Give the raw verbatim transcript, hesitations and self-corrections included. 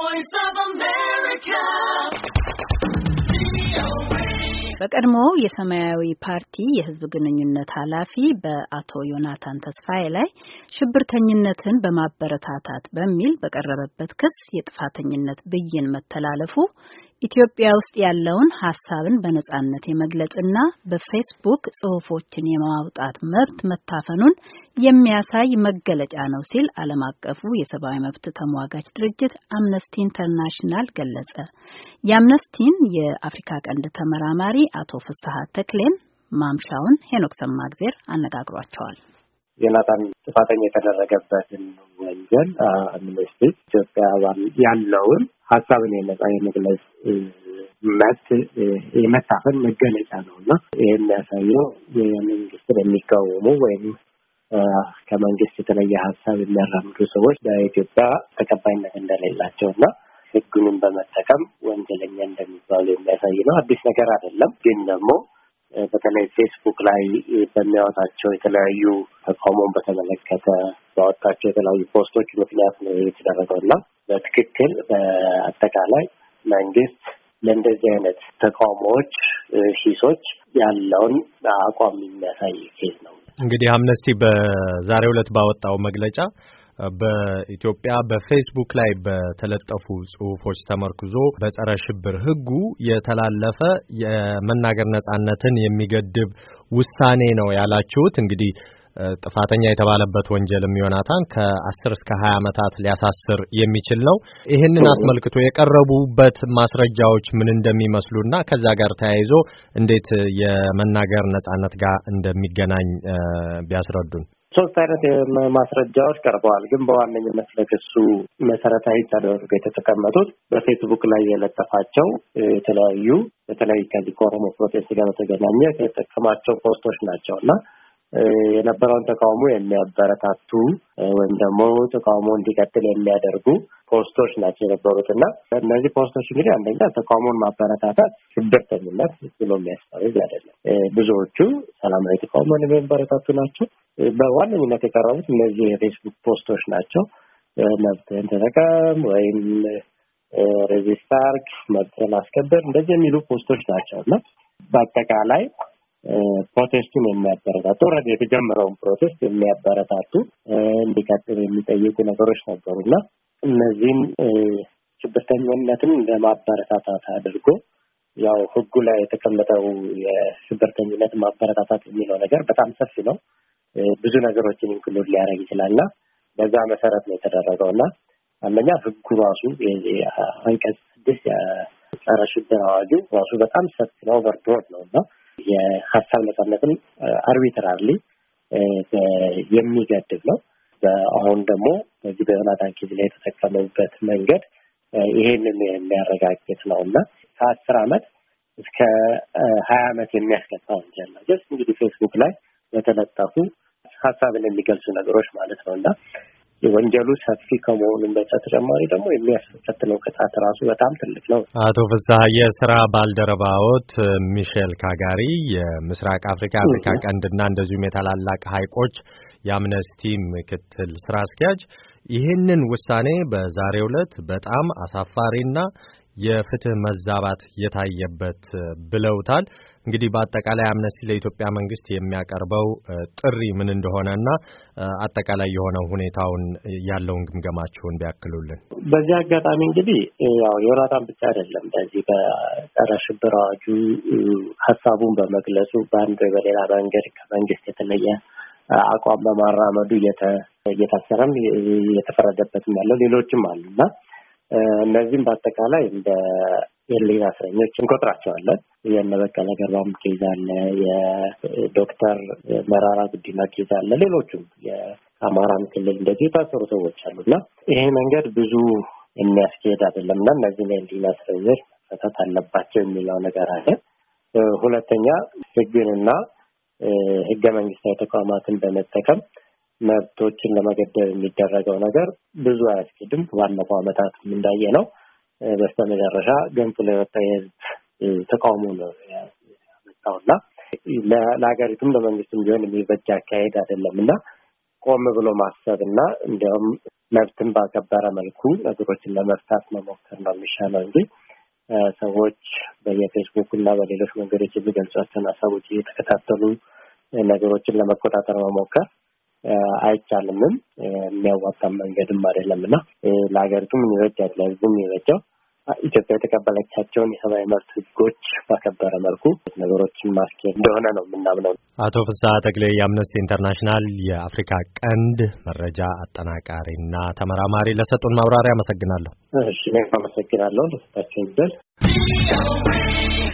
voice of America. በቀድሞ የሰማያዊ ፓርቲ የህዝብ ግንኙነት ኃላፊ በአቶ ዮናታን ተስፋዬ ላይ ሽብርተኝነትን በማበረታታት በሚል በቀረበበት ክስ የጥፋተኝነት ብይን መተላለፉ ኢትዮጵያ ውስጥ ያለውን ሐሳብን በነጻነት የመግለጽና በፌስቡክ ጽሑፎችን የማውጣት መብት መታፈኑን የሚያሳይ መገለጫ ነው ሲል ዓለም አቀፉ የሰብአዊ መብት ተሟጋች ድርጅት አምነስቲ ኢንተርናሽናል ገለጸ። የአምነስቲን የአፍሪካ ቀንድ ተመራማሪ አቶ ፍስሐ ተክሌን ማምሻውን ሄኖክ ሰማግዜር አነጋግሯቸዋል። ዮናታን ጥፋተኛ የተደረገበትን ወንጀል አምነስቲ ኢትዮጵያ ያለውን ሐሳብን የነጻ የመግለጽ መብት የመታፈን መገለጫ ነውና ይሄን የሚያሳየው የመንግስትን የሚቃወሙ ወይም ከመንግስት የተለየ ሐሳብ የሚያራምዱ ሰዎች በኢትዮጵያ ተቀባይነት እንደሌላቸውና ሕጉንም በመጠቀም ወንጀለኛ እንደሚባሉ የሚያሳይ ነው። አዲስ ነገር አይደለም። ግን ደግሞ በተለይ ፌስቡክ ላይ በሚያወጣቸው የተለያዩ ተቃውሞን በተመለከተ ባወጣቸው የተለያዩ ፖስቶች ምክንያት ነው የተደረገውና በትክክል በአጠቃላይ መንግስት ለእንደዚህ አይነት ተቃውሞዎች ሂሶች ያለውን አቋም የሚያሳይ ኬዝ ነው። እንግዲህ አምነስቲ በዛሬው ዕለት ባወጣው መግለጫ በኢትዮጵያ በፌስቡክ ላይ በተለጠፉ ጽሑፎች ተመርኩዞ በጸረ ሽብር ሕጉ የተላለፈ የመናገር ነጻነትን የሚገድብ ውሳኔ ነው ያላችሁት። እንግዲህ ጥፋተኛ የተባለበት ወንጀልም ዮናታን ከአስር እስከ ሀያ ዓመታት ሊያሳስር የሚችል ነው። ይህንን አስመልክቶ የቀረቡበት ማስረጃዎች ምን እንደሚመስሉና ከዛ ጋር ተያይዞ እንዴት የመናገር ነጻነት ጋር እንደሚገናኝ ቢያስረዱን። ሶስት አይነት ማስረጃዎች ቀርበዋል። ግን በዋነኝነት ለክሱ መሰረታዊ ተደርገው የተቀመጡት በፌስቡክ ላይ የለጠፋቸው የተለያዩ በተለይ ከዚህ ከኦሮሞ ፕሮቴስት ጋር በተገናኘ የተጠቀማቸው ፖስቶች ናቸውና የነበረውን ተቃውሞ የሚያበረታቱ ወይም ደግሞ ተቃውሞ እንዲቀጥል የሚያደርጉ ፖስቶች ናቸው የነበሩትና እነዚህ ፖስቶች እንግዲህ አንደኛ ተቃውሞን ማበረታታት ሽብርተኝነት ብሎ የሚያስፈርድ አይደለም። ብዙዎቹ ሰላማዊ ተቃውሞን የሚያበረታቱ ናቸው። በዋነኝነት የቀረቡት እነዚህ የፌስቡክ ፖስቶች ናቸው። መብትህን ተጠቀም ወይም ሬዚስት አድርግ፣ መብትህን አስከብር እንደዚህ የሚሉ ፖስቶች ናቸውና በአጠቃላይ ፕሮቴስቱን የሚያበረታቱ ወረድ የተጀመረውን ፕሮቴስት የሚያበረታቱ እንዲቀጥል የሚጠይቁ ነገሮች ነበሩና እነዚህም ሽብርተኝነትን ለማበረታታት አድርጎ ያው ሕጉ ላይ የተቀመጠው የሽብርተኝነት ማበረታታት የሚለው ነገር በጣም ሰፊ ነው። ብዙ ነገሮችን ኢንክሉድ ሊያደርግ ይችላልና በዛ መሰረት ነው የተደረገውና አንደኛ ሕጉ ራሱ አንቀጽ ስድስት የጸረ ሽብር አዋጁ ራሱ በጣም ሰፊ ነው፣ ኦቨርብሮድ ነውና የሐሳብ ነጻነትን አርቢትራርሊ የሚገድብ ነው። አሁን ደግሞ በዚህ በዮናታን ኬዝ ላይ የተጠቀመበት መንገድ ይሄንን የሚያረጋግጥ ነውና ከአስር ዓመት እስከ ሀያ ዓመት የሚያስቀጣ ወንጀል ነው። ጀስት እንግዲህ ፌስቡክ ላይ በተለጠፉ ሐሳብን የሚገልጹ ነገሮች ማለት ነውና የወንጀሉ ሰፊ ከመሆኑም በተጨማሪ ደግሞ የሚያስከትለው ቅጣት ራሱ በጣም ትልቅ ነው። አቶ ፍስሐ የስራ ባልደረባዎት ሚሼል ካጋሪ የምስራቅ አፍሪካ አፍሪካ ቀንድና እንደዚሁም የታላላቅ ሐይቆች የአምነስቲ ምክትል ስራ አስኪያጅ ይህንን ውሳኔ በዛሬው ዕለት በጣም አሳፋሪና የፍትህ መዛባት የታየበት ብለውታል። እንግዲህ በአጠቃላይ አምነስቲ ለኢትዮጵያ መንግስት የሚያቀርበው ጥሪ ምን እንደሆነና አጠቃላይ የሆነው ሁኔታውን ያለውን ግምገማችሁን ቢያክሉልን። በዚህ አጋጣሚ እንግዲህ ያው ዮናታን ብቻ አይደለም በዚህ በጸረ ሽብር አዋጁ ሐሳቡን በመግለጹ በአንድ ወይ በሌላ መንገድ ከመንግስት የተለየ አቋም በማራመዱ እየታሰረም እየተፈረደበትም ያለው ሌሎችም አሉና እነዚህም በአጠቃላይ እንደ የሌላ እስረኞች እንቆጥራቸዋለን። የእነ በቀለ ገርባም ኬዝ አለ፣ የዶክተር መራራ ጉዲና ኬዝ አለ፣ ሌሎችም የአማራም ክልል እንደዚህ የታሰሩ ሰዎች አሉና ይሄ መንገድ ብዙ የሚያስኬድ አይደለምና እነዚህ የሌላ እስረኞች መፈታት አለባቸው የሚለው ነገር አለ። ሁለተኛ ሕግንና ሕገ መንግስታዊ ተቋማትን በመጠቀም መብቶችን ለመገደብ የሚደረገው ነገር ብዙ አያስኬድም። ባለፈው ዓመታት እንዳየ ነው በስተመጨረሻ ገንፍሎ የወጣ የህዝብ ተቃውሞ ነው ያመጣውና ለሀገሪቱም ለመንግስትም ቢሆን የሚበጅ አካሄድ አይደለምና ቆም ብሎ ማሰብና እንዲያውም መብትን ባከበረ መልኩ ነገሮችን ለመፍታት መሞከር ነው የሚሻለው እንጂ ሰዎች በየፌስቡክ እና በሌሎች መንገዶች የሚገልጿቸውን ሀሳቦች እየተከታተሉ ነገሮችን ለመቆጣጠር መሞከር አይቻልምም። የሚያዋጣም መንገድም አይደለምና ለሀገሪቱም ይበጃል፣ ለህዝቡም ይበጃል። ኢትዮጵያ የተቀበለቻቸውን የሰብአዊ መብት ህጎች ባከበረ መልኩ ነገሮችን ማስኬድ እንደሆነ ነው የምናምነው። አቶ ፍስሐ ተክሌ የአምነስቲ ኢንተርናሽናል የአፍሪካ ቀንድ መረጃ አጠናቃሪና ተመራማሪ ለሰጡን ማብራሪያ አመሰግናለሁ። እሺ፣ እኔም አመሰግናለሁ ለሰጣችሁኝ እድል።